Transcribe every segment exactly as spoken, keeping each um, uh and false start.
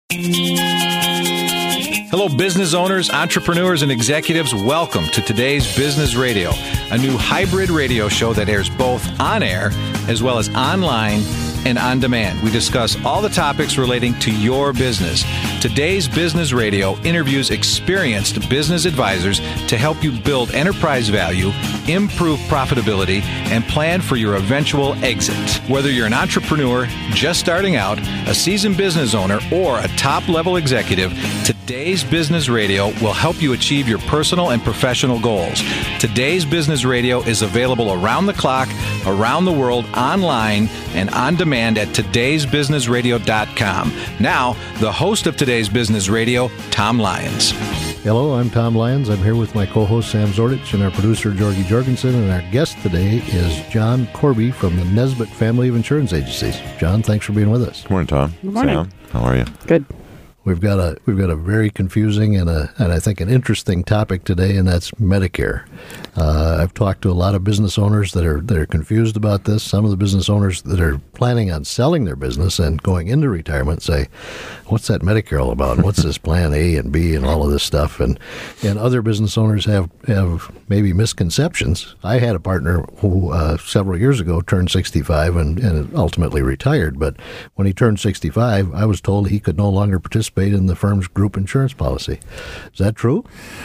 Hello, business owners, entrepreneurs, and executives. Welcome to today's Business Radio, a new hybrid radio show that airs both on air as well as online and on demand. We discuss all the topics relating to your business. Today's Business Radio interviews experienced business advisors to help you build enterprise value, improve profitability, and plan for your eventual exit. Whether you're an entrepreneur just starting out, a seasoned business owner, or a top-level executive, today's Business Radio will help you achieve your personal and professional goals. Today's Business Radio is available around the clock, around the world, online, and on demand at todays business radio dot com. Now, the host of today's Business Radio, Tom Lyons. Hello, I'm Tom Lyons. I'm here with my co-host Sam Zordich and our producer Georgie Jorgensen, and our guest today is John Corby from the Nesbitt Family of Insurance Agencies. John, thanks for being with us. Good morning, Tom. Good morning. Sam, how are you? Good. We've got a we've got a very confusing and a and I think an interesting topic today, and that's Medicare. Uh, I've talked to a lot of business owners that are that are confused about this. Some of the business owners that are planning on selling their business and going into retirement say, "What's that Medicare all about? What's this Plan A and B and all of this stuff?" And and other business owners have have maybe misconceptions. I had a partner who uh, several years ago turned sixty-five and, and ultimately retired. But when he turned sixty-five, I was told he could no longer participate in the firm's group insurance policy. Is that true?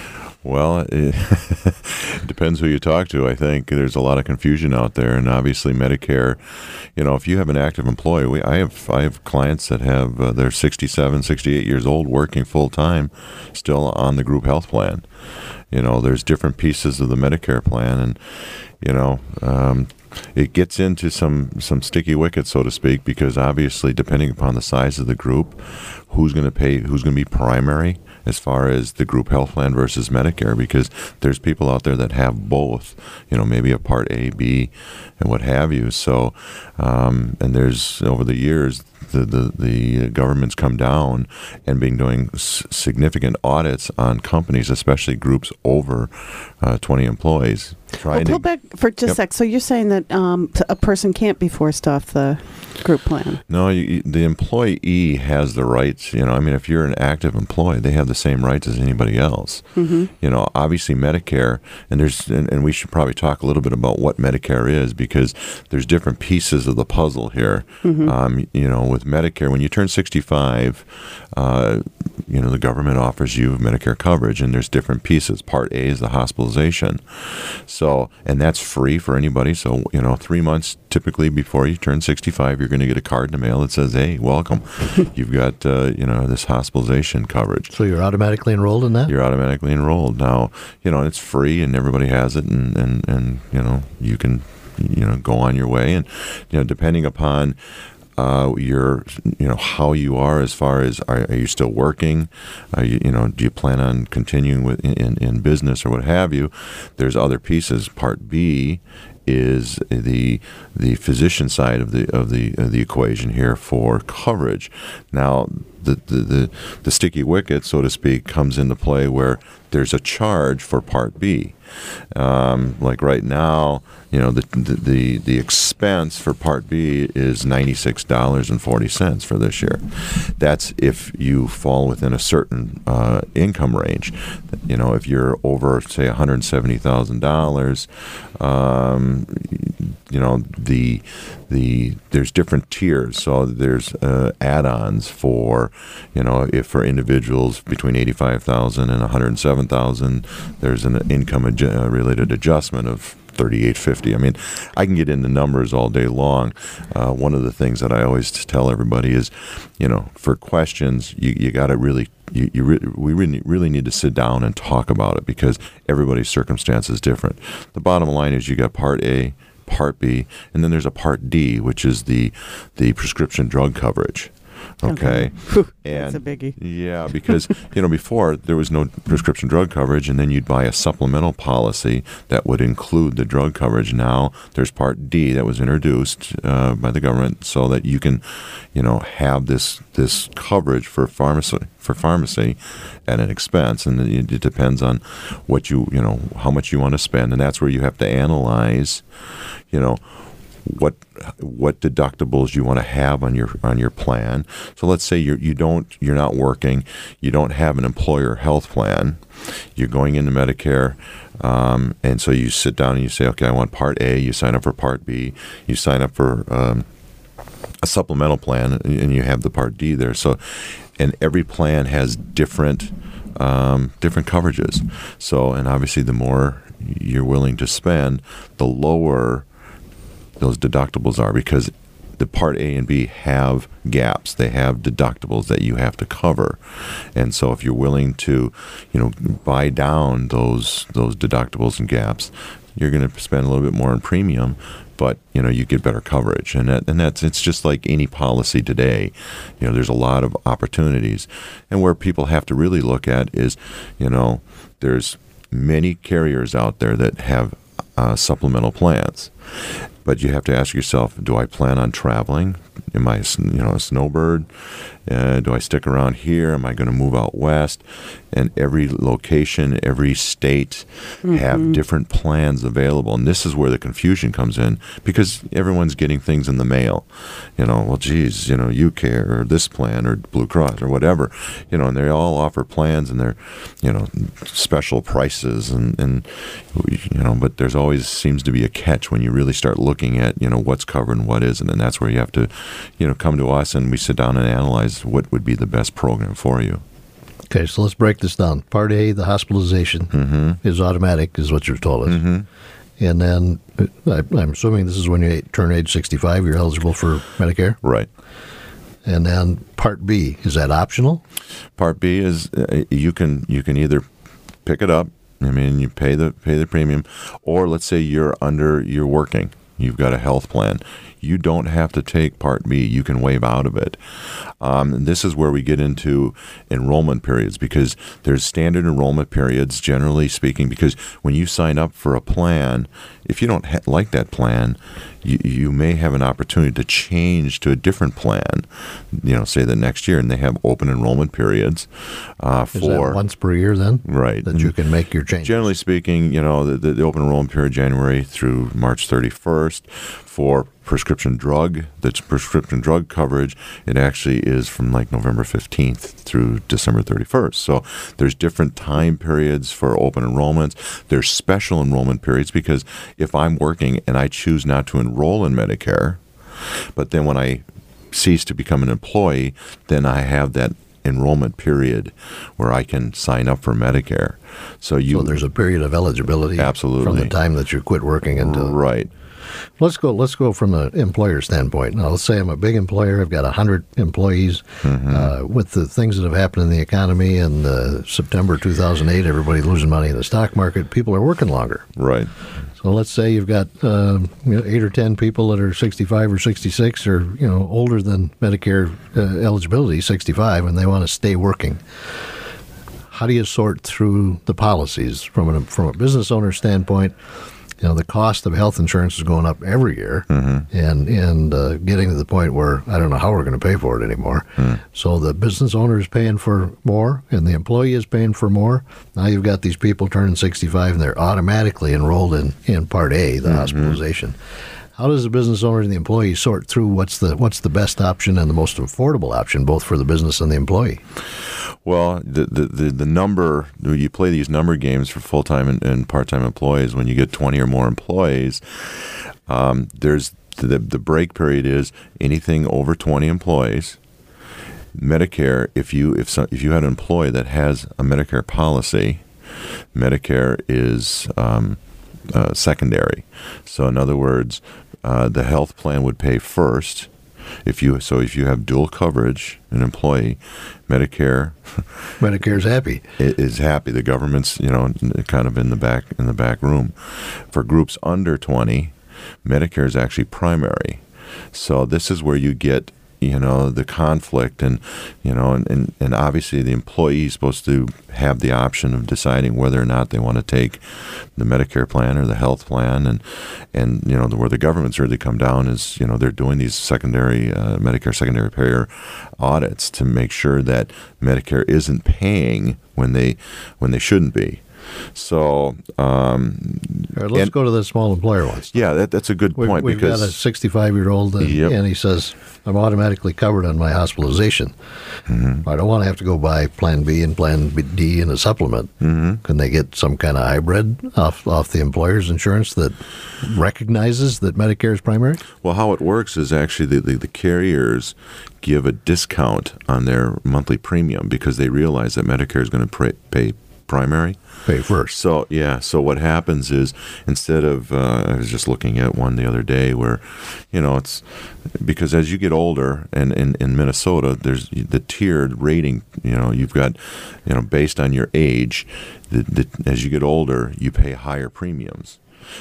Well, it depends who you talk to. I think there's a lot of confusion out there, and obviously Medicare, you know, if you have an active employee, we, I have I have clients that have, uh, they're sixty-seven, sixty-eight years old, working full-time, still on the group health plan. You know, there's different pieces of the Medicare plan, and, you know, um, it gets into some, some sticky wickets, so to speak, because obviously depending upon the size of the group, who's going to pay, who's going to be primary as far as the group health plan versus Medicare, because there's people out there that have both, you know, maybe a Part A, B, and what have you. So, um, and there's, over the years, the, the, the government's come down and been doing s- significant audits on companies, especially groups over uh, twenty employees. Well, pull back for just yep. a sec. So you're saying that um, a person can't be forced off the group plan? No, you, the employee has the rights. You know, I mean, if you're an active employee, they have the same rights as anybody else. Mm-hmm. You know, obviously Medicare, and there's, and, and we should probably talk a little bit about what Medicare is, because there's different pieces of the puzzle here. Mm-hmm. Um, you know, with Medicare, when you turn sixty-five, uh, you know, the government offers you Medicare coverage, and there's different pieces. Part A is the hospitalization. So, and that's free for anybody. So, you know, three months typically before you turn sixty-five, you're going to get a card in the mail that says, "Hey, welcome. You've got, uh, you know, this hospitalization coverage." So you're automatically enrolled in that? You're automatically enrolled. Now, you know, it's free and everybody has it, and, and, and you know, you can, you know, go on your way. And, you know, depending upon Uh, your, you know, how you are as far as, are, are you still working? Are you, you know, do you plan on continuing with in, in business or what have you? There's other pieces. Part B is the the physician side of the of the of the equation here for coverage. Now, the the the, the sticky wicket, so to speak, comes into play where there's a charge for Part B. Um, like right now, you know, the, the the the expense for Part B is ninety-six dollars and forty cents for this year. That's if you fall within a certain uh, income range. You know, if you're over, say, one hundred seventy thousand dollars, um, you know, the the there's different tiers. So there's uh, add-ons for, you know, if for individuals between eighty-five thousand and one hundred seven thousand, there's an income adju- uh, related adjustment of thirty-eight fifty. I mean, I can get into numbers all day long. Uh, one of the things that I always tell everybody is, you know, for questions, you, you got to really, you, you re- we really, really need to sit down and talk about it, because everybody's circumstance is different. The bottom line is you got Part A, Part B, and then there's a Part D, which is the the prescription drug coverage. Okay. Whew, and that's a biggie. Yeah, because, you know, before there was no prescription drug coverage, and then you'd buy a supplemental policy that would include the drug coverage. Now there's Part D that was introduced uh, by the government so that you can, you know, have this this coverage for pharmacy for pharmacy at an expense, and it, it depends on what you, you know, how much you want to spend, and that's where you have to analyze, you know, what what deductibles you want to have on your on your plan. So let's say you you don't you're not working, you don't have an employer health plan, you're going into Medicare, um, and so you sit down and you say, okay, I want Part A. You sign up for Part B. You sign up for um, a supplemental plan, and you have the Part D there. So, and every plan has different um, different coverages. So, and obviously, the more you're willing to spend, the lower those deductibles are, because the Part A and B have gaps. They have deductibles that you have to cover. And so if you're willing to, you know, buy down those those deductibles and gaps, you're going to spend a little bit more on premium, but, you know, you get better coverage. And that, and that's it's just like any policy today. You know, there's a lot of opportunities. And where people have to really look at is, you know, there's many carriers out there that have uh, supplemental plans. But you have to ask yourself, do I plan on traveling? Am I, you know, a snowbird? Uh, do I stick around here? Am I going to move out west? And every location, every state mm-hmm. have different plans available. And this is where the confusion comes in, because everyone's getting things in the mail. You know, well, geez, you know, UCare or this plan or Blue Cross or whatever. You know, and they all offer plans, and they're, you know, special prices. And, and you know, but there's always seems to be a catch when you really start looking at, you know, what's covered and what isn't. And that's where you have to, you know, come to us and we sit down and analyze what would be the best program for you. Okay, so let's break this down. Part A, the hospitalization mm-hmm. is automatic, is what you've told us. Mm-hmm. And then I, I'm assuming this is when you turn age sixty-five, you're eligible for Medicare? Right. And then Part B, is that optional? Part B is uh, you can you can either pick it up. I mean, you pay the pay the premium, or let's say you're under you're working. You've got a health plan. You don't have to take Part B. You can waive out of it. Um, and this is where we get into enrollment periods, because there's standard enrollment periods, generally speaking, because when you sign up for a plan, if you don't ha- like that plan, you, you may have an opportunity to change to a different plan, you know, say the next year, and they have open enrollment periods uh, for... Is that once per year then? Right. That you can make your change? Generally speaking, you know, the, the, the open enrollment period, January through March thirty-first. For prescription drug, that's prescription drug coverage, it actually is from like November fifteenth through December thirty-first. So there's different time periods for open enrollments. There's special enrollment periods, because if I'm working and I choose not to enroll in Medicare, but then when I cease to become an employee, then I have that enrollment period where I can sign up for Medicare. So you So there's a period of eligibility absolutely from the time that you quit working until... Right. Let's go. Let's go from an employer standpoint. Now, let's say I'm a big employer. I've got a hundred employees. Mm-hmm. Uh, with the things that have happened in the economy in uh, September two thousand eight, everybody losing money in the stock market. People are working longer. Right. So let's say you've got uh, you know, eight or ten people that are sixty-five or sixty-six, or you know older than Medicare uh, eligibility, sixty-five, and they want to stay working. How do you sort through the policies from a from a business owner standpoint? You know, the cost of health insurance is going up every year, mm-hmm. and and uh, getting to the point where I don't know how we're going to pay for it anymore. Mm. So the business owner is paying for more, and the employee is paying for more. Now you've got these people turning sixty-five, and they're automatically enrolled in, in Part A, the mm-hmm. hospitalization. How does the business owner and the employee sort through what's the what's the best option and the most affordable option, both for the business and the employee? Well, the, the, the, the number, you play these number games for full-time and, and part-time employees. When you get twenty or more employees, um, there's the, the break period is anything over twenty employees. Medicare, if you if so, if you had an employee that has a Medicare policy, Medicare is um, uh, secondary. So in other words, uh, the health plan would pay first. If you so if you have dual coverage, an employee, Medicare Medicare's happy. Is happy. The government's, you know, kind of in the back in the back room. For groups under twenty, Medicare is actually primary. So this is where you get, you know, the conflict, and you know, and, and, and obviously the employee is supposed to have the option of deciding whether or not they want to take the Medicare plan or the health plan, and and you know, the, where the government's really come down is, you know, they're doing these secondary uh, Medicare secondary payer audits to make sure that Medicare isn't paying when they when they shouldn't be. So, um, All right, let's and- go to the small employer ones. yeah, that, that's a good We've, point we've because got a sixty-five-year-old, and, Yep. and he says, I'm automatically covered on my hospitalization. Mm-hmm. I don't want to have to go buy Plan B and Plan B- D and a supplement. Mm-hmm. Can they get some kind of hybrid off, off the employer's insurance that recognizes that Medicare is primary? well, how it works is actually the, the, the carriers give a discount on their monthly premium because they realize that Medicare is going to pay, pay primary. Pay first. So yeah, so what happens is instead of uh, I was just looking at one the other day where, you know, it's because as you get older and in, in Minnesota there's the tiered rating. You know, you've got, you know, based on your age, the, the, as you get older you pay higher premiums.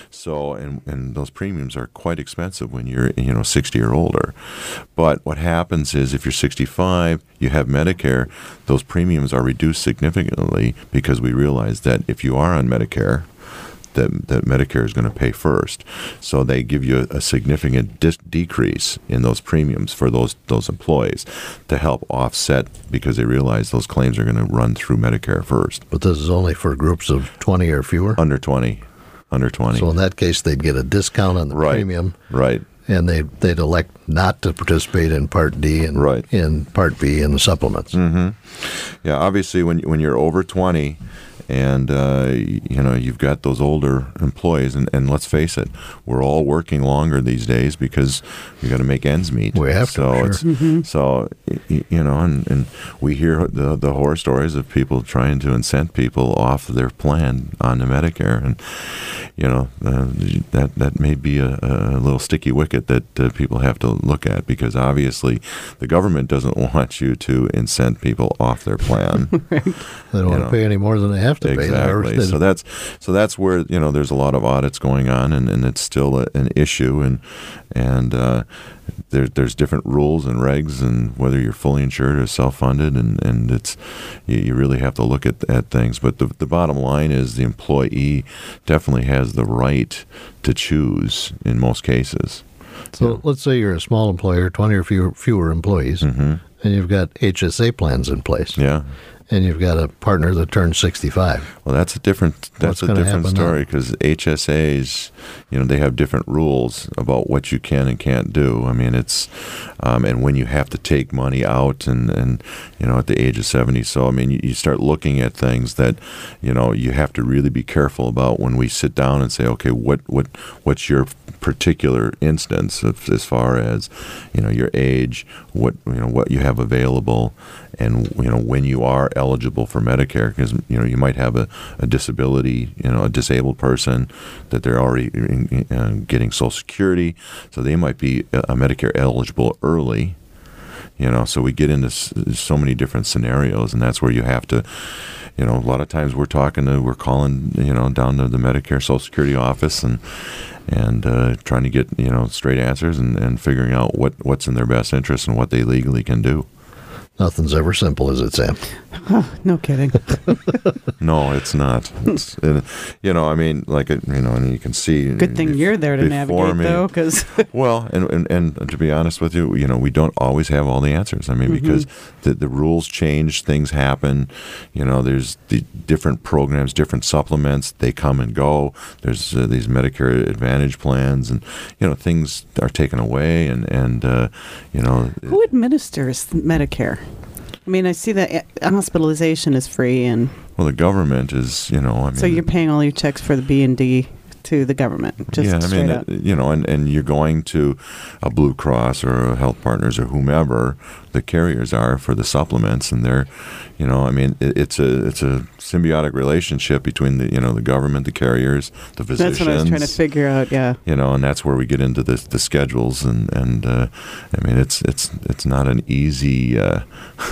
So and and those premiums are quite expensive when you're, you know, sixty or older. But what happens is if you're sixty-five, you have Medicare, those premiums are reduced significantly because we realize that if you are on Medicare, that, that Medicare is going to pay first. So they give you a, a significant dis- decrease in those premiums for those those employees to help offset because they realize those claims are going to run through Medicare first. But this is only for groups of twenty or fewer? Under twenty. Under twenty. So in that case, they'd get a discount on the Right. premium, Right. and they, they'd elect not to participate in Part D and Right. in Part B and the supplements. Mm-hmm. Yeah, obviously, when when you're over twenty, and uh, you know you've got those older employees, and, and let's face it, we're all working longer these days because we got to make ends meet. We have to, So sure. it's Mm-hmm. so y- you know, and, and we hear the the horror stories of people trying to incent people off their plan onto Medicare, and you know uh, that that may be a, a little sticky wicket that uh, people have to look at because obviously the government doesn't want you to incent people off their plan. They don't You want know. to pay any more than they have to pay. Exactly. Or- So that's so that's where, you know, there's a lot of audits going on, and, and it's still a, an issue, and and uh, there, there's different rules and regs, and whether you're fully insured or self-funded, and, and it's you, you really have to look at, at things. But the the bottom line is the employee definitely has the right to choose in most cases. So let's say you're a small employer, twenty or fewer, fewer employees, hmm and you've got H S A plans in place, Yeah. and you've got a partner that turns sixty-five. Well, that's a different that's What's a gonna different happen now? story because H S As, you know, they have different rules about what you can and can't do. I mean, it's um, and when you have to take money out, and, and you know, at the age of seventy. So I mean, you, you start looking at things that, you know, you have to really be careful about when we sit down and say, okay, what what what's your particular instance of, as far as, you know, your age, what you know what you have available, and you know when you are eligible for Medicare, because you know you might have a, a disability, you know, a disabled person that they're already uh, getting Social Security, so they might be a Medicare eligible early. You know, so we get into s- so many different scenarios, and that's where you have to, you know, a lot of times we're talking to, we're calling, you know, down to the Medicare Social Security office and and uh, trying to get, you know, straight answers and, and figuring out what, what's in their best interest and what they legally can do. Nothing's ever simple, is it, Sam? No kidding. No, it's not. It's, and, you know, I mean, like, it, you know, and you can see. Good thing bef- you're there to before navigate, me- though, because Well, and, and and to be honest with you, you know, we don't always have all the answers. I mean, because the the rules change, things happen. You know, there's the different programs, different supplements. They come and go. There's uh, these Medicare Advantage plans, and you know, things are taken away, and and uh, you know, who administers Medicare? I mean, I see that uh, hospitalization is free, and well, the government is, you know, I mean, so you're paying all your checks for the B and D to the government. Just yeah, I straight mean, up. uh, you know, and, and you're going to a Blue Cross or a Health Partners or whomever the carriers are for the supplements, and they're, you know, I mean, it, it's a it's a symbiotic relationship between the, you know, the government, the carriers, the physicians. That's what I was trying to figure out. Yeah. You know, and that's where we get into the the schedules, and and uh, I mean, it's it's it's not an easy. Uh,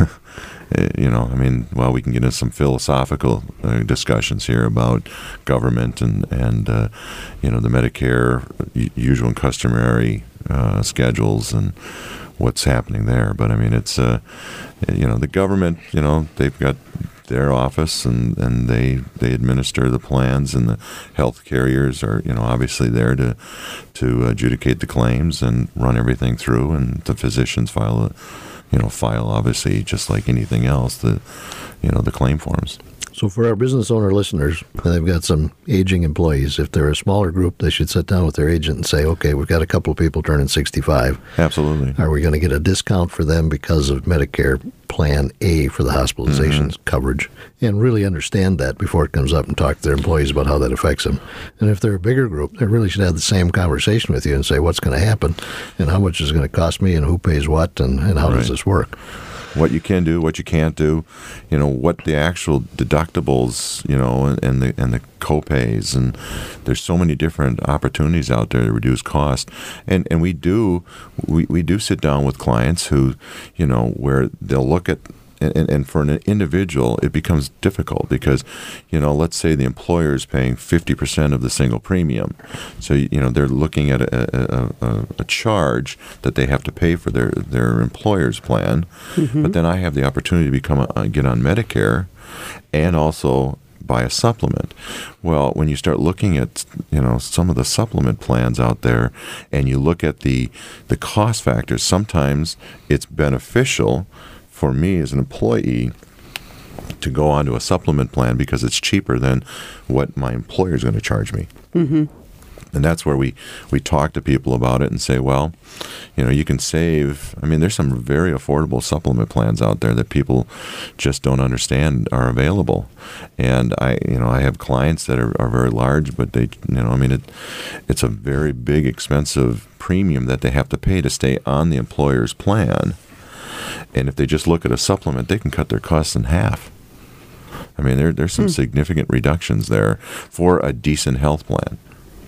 You know, I mean, well, we can get into some philosophical uh, discussions here about government and, and uh, you know, the Medicare u- usual and customary uh, schedules and what's happening there. But, I mean, it's, uh, you know, the government, you know, they've got their office, and, and they they administer the plans, and the health carriers are, you know, obviously there to to adjudicate the claims and run everything through, and the physicians file a, you know, file obviously just like anything else, the, you know, the claim forms. So for our business owner listeners, they've got some aging employees. If they're a smaller group, they should sit down with their agent and say, okay, we've got a couple of people turning sixty-five. Absolutely. Are we going to get a discount for them because of Medicare Plan A for the hospitalizations mm-hmm. coverage? And really understand that before it comes up and talk to their employees about how that affects them. And if they're a bigger group, they really should have the same conversation with you and say, what's going to happen and how much is it going to cost me and who pays what and, and how right. does this work? What you can do, what you can't do, you know, what the actual deductibles, you know, and, and the and the co-pays, and there's so many different opportunities out there to reduce cost. And and we do we, we do sit down with clients who, you know, where they'll look at. And, and for an individual, it becomes difficult because, you know, let's say the employer is paying fifty percent of the single premium. So, you know, they're looking at a, a, a charge that they have to pay for their, their employer's plan. Mm-hmm. But then I have the opportunity to become a, get on Medicare and also buy a supplement. Well, when you start looking at, you know, some of the supplement plans out there and you look at the the cost factors, sometimes it's beneficial for me as an employee to go onto a supplement plan because it's cheaper than what my employer is going to charge me. Mm-hmm. And that's where we, we talk to people about it and say, well, you know, you can save. I mean, there's some very affordable supplement plans out there that people just don't understand are available. And I, you know, I have clients that are, are very large, but they, you know, I mean, it, it's a very big, expensive premium that they have to pay to stay on the employer's plan. And if they just look at a supplement, they can cut their costs in half. I mean, there there's some hmm. significant reductions there for a decent health plan.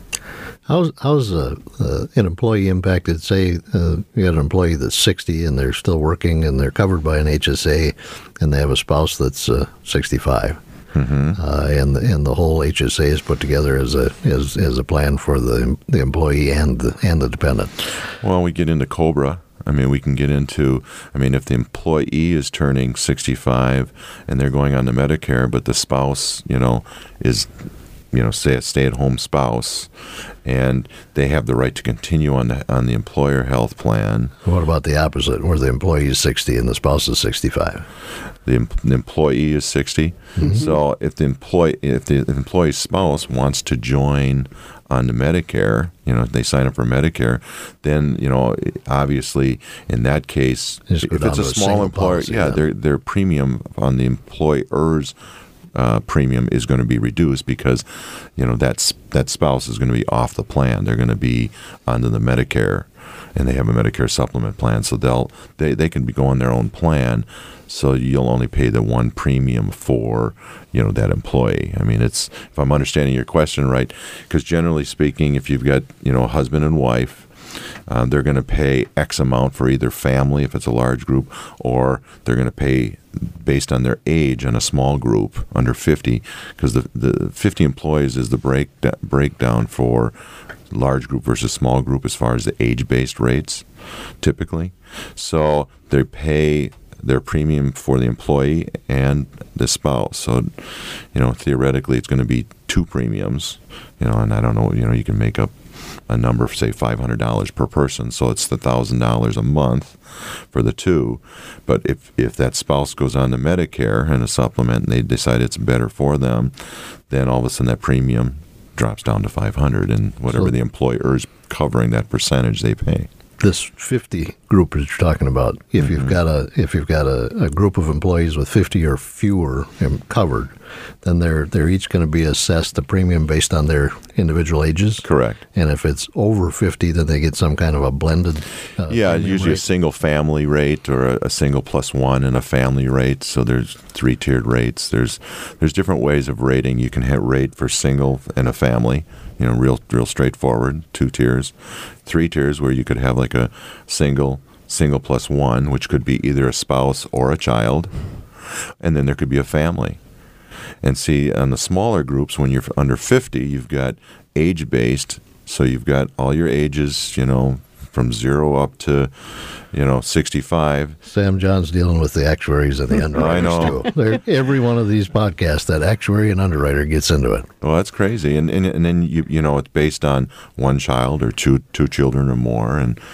How's how's uh, uh, an employee impacted? Say uh, you got an employee that's sixty and they're still working and they're covered by an H S A, and they have a spouse that's uh, sixty-five, mm-hmm. uh, and the, and the whole H S A is put together as a as as a plan for the the employee and the and the dependent. Well, we get into COBRA. I mean, we can get into, I mean, if the employee is turning sixty-five and they're going on to Medicare, but the spouse, you know, is, you know, say a stay-at-home spouse, and they have the right to continue on the, on the employer health plan. What about the opposite, where the employee is sixty and the spouse is sixty-five? The, the employee is sixty. Mm-hmm. So if the employee, if the employee's spouse wants to join on to Medicare, you know, if they sign up for Medicare, then, you know, obviously in that case, if it's a small employer, policy, yeah, yeah, their their premium on the employer's uh, premium is going to be reduced because, you know, that's that spouse is going to be off the plan. They're going to be onto the Medicare, and they have a Medicare supplement plan, so they'll they they can be going their own plan. So you'll only pay the one premium for, you know, that employee. I mean, it's, if I'm understanding your question right, because generally speaking, if you've got, you know, a husband and wife, uh, they're going to pay X amount for either family, if it's a large group, or they're going to pay based on their age on a small group under fifty, because the, the fifty employees is the break, breakdown for large group versus small group as far as the age-based rates, typically. So they pay their premium for the employee and the spouse. So, you know, theoretically it's going to be two premiums, you know, and I don't know, you know, you can make up a number of, say, five hundred dollars per person. So it's the one thousand dollars a month for the two. But if, if that spouse goes on to Medicare and a supplement and they decide it's better for them, then all of a sudden that premium drops down to five hundred dollars, and whatever so the employer is covering that percentage they pay. This fifty group that you're talking about, if mm-hmm. you've got a if you've got a, a group of employees with fifty or fewer covered, then they're they're each going to be assessed the premium based on their individual ages. Correct. And if it's over fifty, then they get some kind of a blended. Uh, yeah, usually rate. a single family rate or a, a single plus one and a family rate. So there's three tiered rates. There's there's different ways of rating. You can have rate for single and a family. You know, real real straightforward, two tiers. Three tiers where you could have like a single, single plus one, which could be either a spouse or a child, and then there could be a family. And see, on the smaller groups, when you're under fifty, you've got age-based, so you've got all your ages, you know, from zero up to, you know, sixty-five. Sam John's dealing with the actuaries and the underwriters, I know. too. They're, every one of these podcasts, that actuary and underwriter gets into it. Well, that's crazy. And and, and then, you you know, it's based on one child or two two children or more. And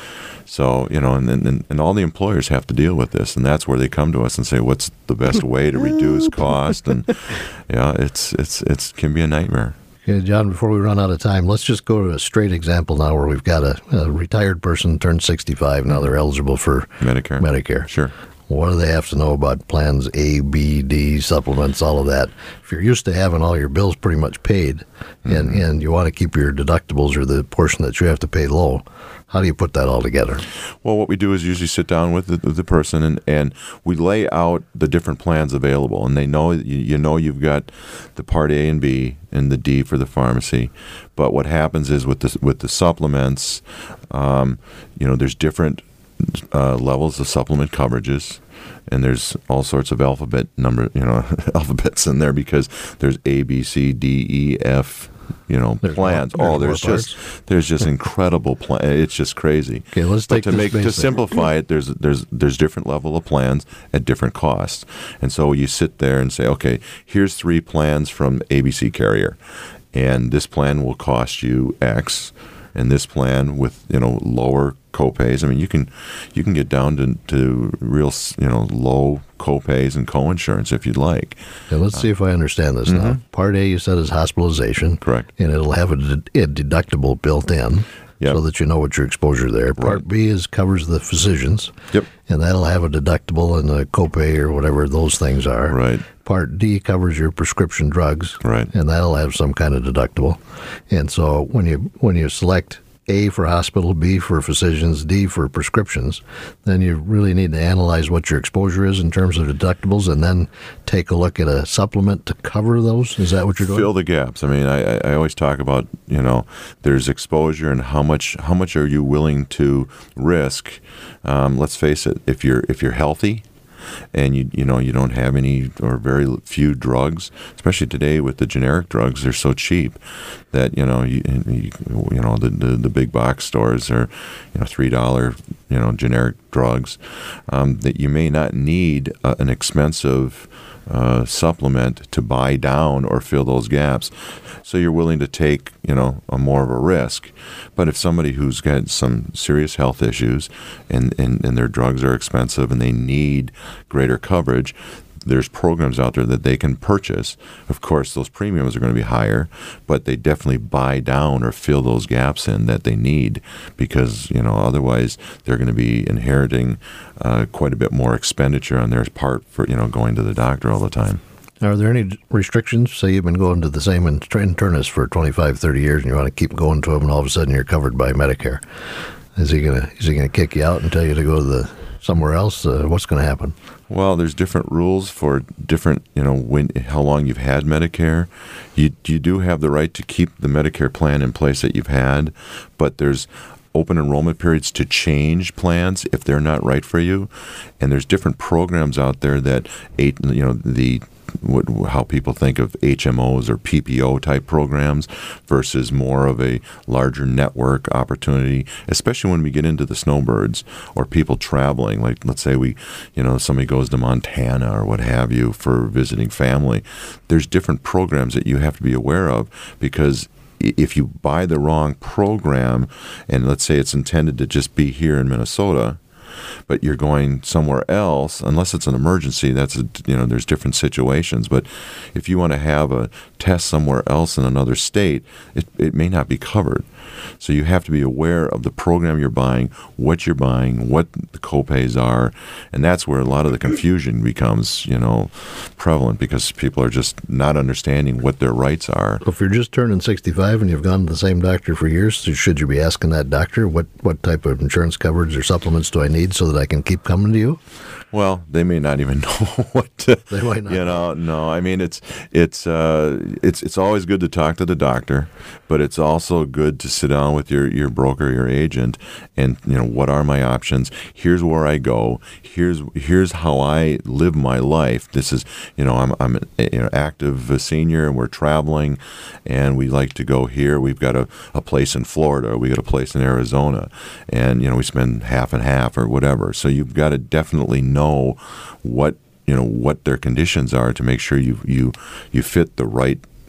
So, you know, and, and and all the employers have to deal with this, and that's where they come to us and say, what's the best way to reduce cost? And yeah, it's it's it's can be a nightmare. Okay, John, before we run out of time, let's just go to a straight example now where we've got a, a retired person turned sixty-five. Now they're eligible for Medicare. Medicare. Sure. What do they have to know about plans A, B, D, supplements, all of that? If you're used to having all your bills pretty much paid, mm-hmm. and, and you want to keep your deductibles or the portion that you have to pay low, how do you put that all together? Well, what we do is usually sit down with the, the person and, and we lay out the different plans available, and they know you, you know you've got the Part A and B and the D for the pharmacy. But what happens is with the with the supplements, um, you know, there's different uh, levels of supplement coverages. And there's all sorts of alphabet number, you know, alphabets in there because there's A, B, C, D, E, F, you know, there's plans. More, oh, there's just parts. there's just incredible plans. It's just crazy. Okay, let's but take to this make to basic. simplify it. There's there's there's different level of plans at different costs, and so you sit there and say, okay, here's three plans from A B C Carrier, and this plan will cost you X. And this plan with, you know, lower copays. I mean, you can you can get down to, to real, you know, low copays and coinsurance if you'd like. Yeah, let's uh, see if I understand this mm-hmm. now. Part A, you said, is hospitalization. Correct. And it'll have a, de- a deductible built in. Yep. So that you know what your exposure there. Part right. B is covers the physicians. Yep. And that'll have a deductible and a copay or whatever those things are. Right. Part D covers your prescription drugs. Right. And that'll have some kind of deductible. And so when you when you select A for hospital, B for physicians, D for prescriptions, then you really need to analyze what your exposure is in terms of deductibles and then take a look at a supplement to cover those. Is that what you're doing? Fill the gaps. I mean, I, I always talk about, you know, there's exposure and how much how much are you willing to risk? Um, let's face it, if you're if you're healthy, and you you know you don't have any or very few drugs, especially today with the generic drugs, they're so cheap that you know you you, you know the, the the big box stores are you know three dollar you know generic drugs um, that you may not need uh, an expensive uh, supplement to buy down or fill those gaps. So you're willing to take, you know, a more of a risk. But if somebody who's got some serious health issues and, and, and their drugs are expensive and they need greater coverage, there's programs out there that they can purchase. Of course, those premiums are going to be higher, but they definitely buy down or fill those gaps in that they need because, you know, otherwise they're going to be inheriting uh, quite a bit more expenditure on their part for, you know, going to the doctor all the time. Are there any restrictions? Say you've been going to the same internist for twenty-five, thirty years and you want to keep going to him and all of a sudden you're covered by Medicare. Is he going to is he going to kick you out and tell you to go to the somewhere else? Uh, what's going to happen? Well, there's different rules for different, you know, when how long you've had Medicare. You you do have the right to keep the Medicare plan in place that you've had, but there's open enrollment periods to change plans if they're not right for you. And there's different programs out there that, eight, you know, the what, how people think of H M Os or P P O type programs versus more of a larger network opportunity, especially when we get into the snowbirds or people traveling. Like, let's say we, you know, somebody goes to Montana or what have you for visiting family. There's different programs that you have to be aware of because if you buy the wrong program, and let's say it's intended to just be here in Minnesota, but you're going somewhere else, unless it's an emergency, that's a, you know, there's different situations. But if you want to have a test somewhere else in another state, it, it may not be covered. So you have to be aware of the program you're buying, what you're buying, what the copays are, and that's where a lot of the confusion becomes, you know, prevalent because people are just not understanding what their rights are. If you're just turning sixty-five and you've gone to the same doctor for years, should you be asking that doctor what, what type of insurance coverage or supplements do I need so that I can keep coming to you? Well, they may not even know what to, they might not. You know, no. I mean, it's it's uh, it's it's always good to talk to the doctor, but it's also good to sit down with your, your broker, your agent, and you know, what are my options? Here's where I go. Here's here's how I live my life. This is, you know, I'm I'm an you know, active senior, and we're traveling, and we like to go here. We've got a, a place in Florida. We got a place in Arizona, and you know, we spend half and half or whatever. So you've got to definitely know what you know what their conditions are to make sure you you you fit the right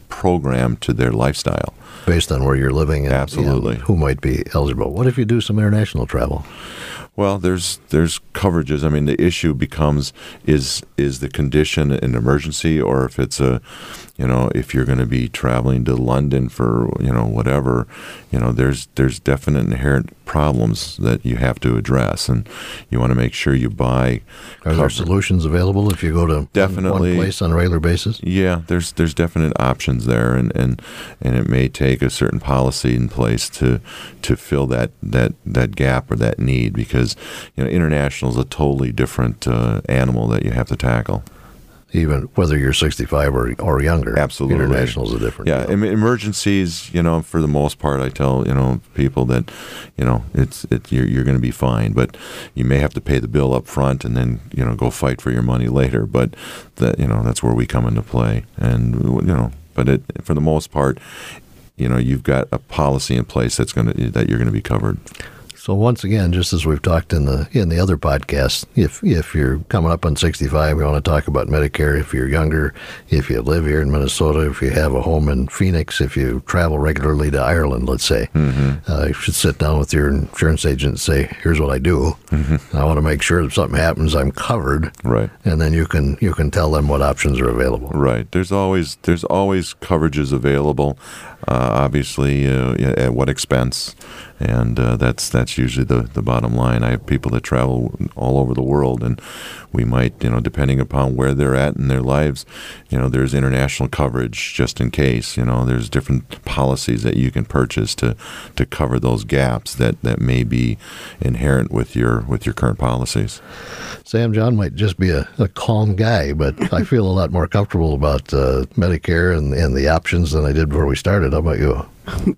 programmed to their lifestyle. Based on where you're living and, Absolutely. and who might be eligible. What if you do some international travel? Well, there's there's coverages. I mean, the issue becomes is is the condition an emergency, or if it's a, you know, if you're going to be traveling to London for, you know, whatever, you know, there's there's definite inherent problems that you have to address, and you want to make sure you buy. Are there solutions available if you go to definitely one place on a regular basis? Yeah, there's there's definite options there, and, and, and it may take a certain policy in place to to fill that, that, that gap or that need, because you know international is a totally different uh, animal that you have to tackle. Even whether you're sixty-five or, or younger. Absolutely. International is a different Yeah, deal. emergencies, you know, for the most part, I tell, you know, people that, you know, it's it, you're, you're going to be fine, but you may have to pay the bill up front and then, you know, go fight for your money later. But, that you know, that's where we come into play. And, you know, but it, for the most part, you know, you've got a policy in place that's going to, that you're going to be covered. So once again, just as we've talked in the in the other podcasts, if if you're coming up on sixty-five, we want to talk about Medicare. If you're younger, if you live here in Minnesota, if you have a home in Phoenix, if you travel regularly to Ireland, let's say, mm-hmm. uh, you should sit down with your insurance agent and say, "Here's what I do. Mm-hmm. I want to make sure that if something happens, I'm covered." Right. And then you can you can tell them what options are available. Right. There's always there's always coverages available. Uh, obviously, uh, at what expense, and uh, that's that's usually the, the bottom line. I have people that travel all over the world, and we might, you know, depending upon where they're at in their lives, you know, there's international coverage just in case. You know, there's different policies that you can purchase to, to cover those gaps that, that may be inherent with your with your current policies. Sam John might just be a, a calm guy, but I feel a lot more comfortable about uh, Medicare and, and the options than I did before we started. How about you?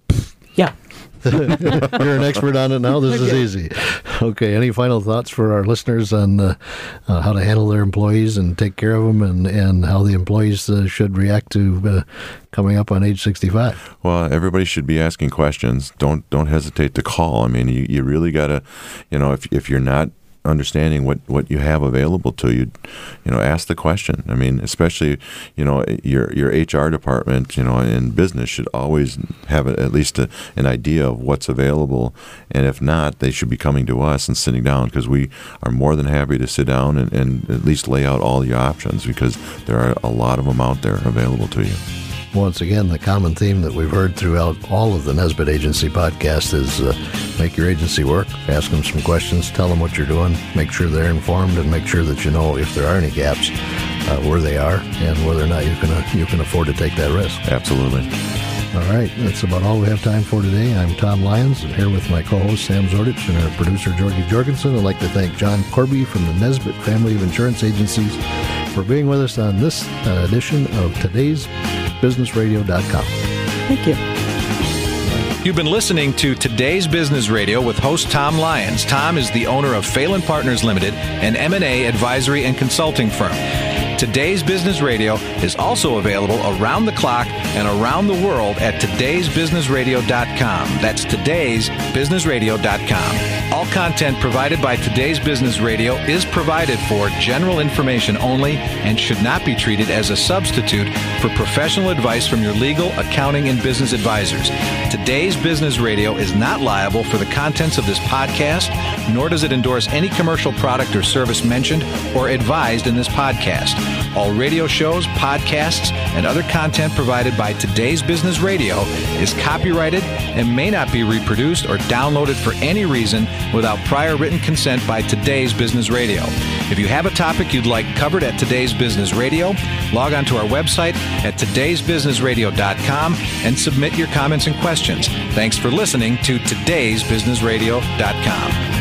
Yeah. You're an expert on it now. This is easy. Okay. Any final thoughts for our listeners on uh, uh, how to handle their employees and take care of them, and, and how the employees uh, should react to uh, coming up on age sixty-five? Well, everybody should be asking questions. Don't don't hesitate to call. I mean, you, you really got to, you know, if if you're not understanding what, what you have available to you, you know, ask the question. I mean, especially, you know, your your H R department, you know, in business should always have a, at least a, an idea of what's available. And if not, they should be coming to us and sitting down, because we are more than happy to sit down and, and at least lay out all your options, because there are a lot of them out there available to you. Once again, the common theme that we've heard throughout all of the Nesbitt Agency podcast is uh, make your agency work, ask them some questions, tell them what you're doing, make sure they're informed, and make sure that you know if there are any gaps, uh, where they are, and whether or not you can, uh, you can afford to take that risk. Absolutely. All right, that's about all we have time for today. I'm Tom Lyons. I'm here with my co-host Sam Zordich and our producer Georgie Jorgensen. I'd like to thank John Corby from the Nesbitt Family of Insurance Agencies for being with us on this uh, edition of today's business radio dot com. Thank you. You've been listening to Today's Business Radio with host Tom Lyons. Tom is the owner of Phelan Partners Limited, an M and A advisory and consulting firm. Today's Business Radio is also available around the clock and around the world at todays business radio dot com. That's todays business radio dot com. All content provided by Today's Business Radio is provided for general information only and should not be treated as a substitute for professional advice from your legal, accounting, and business advisors. Today's Business Radio is not liable for the contents of this podcast, nor does it endorse any commercial product or service mentioned or advised in this podcast. All radio shows, podcasts, and other content provided by Today's Business Radio is copyrighted and may not be reproduced or downloaded for any reason without prior written consent by Today's Business Radio. If you have a topic you'd like covered at Today's Business Radio, log on to our website at todays business radio dot com and submit your comments and questions. Thanks for listening to todays business radio dot com.